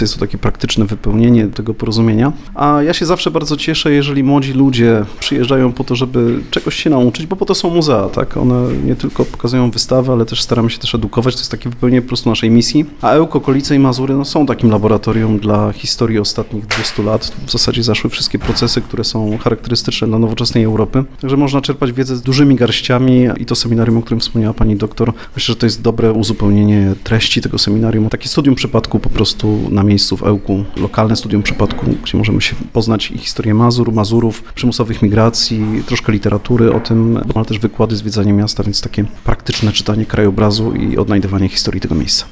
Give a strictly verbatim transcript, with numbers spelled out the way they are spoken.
Jest to takie praktyczne wypełnienie tego porozumienia. A ja się zawsze bardzo cieszę, jeżeli młodzi ludzie przyjeżdżają po to, żeby czegoś się nauczyć, bo po to są muzea, tak? One nie tylko pokazują wystawy, ale też staramy się też edukować. To jest takie wypełnienie po prostu naszej misji. A Ełk, okolice i Mazury no, są takim laboratorium dla historii ostatnich dwieście lat. W zasadzie zaszły wszystkie procesy, które są charakterystyczne dla nowoczesnej Europy. Także można czerpać wiedzę z dużymi garściami i to seminarium, o którym wspomniała pani doktor, myślę, że to jest dobre uzupełnienie treści tego seminarium. Takie studium przypadku po prostu na miejscu w Ełku, lokalne studium przypadku, gdzie możemy się poznać i historię Mazur, Mazurów, przymusowych migracji, troszkę literatury o tym, ale też wykłady, zwiedzanie miasta, więc takie praktyczne czytanie krajobrazu i odnajdywanie historii tego miejsca.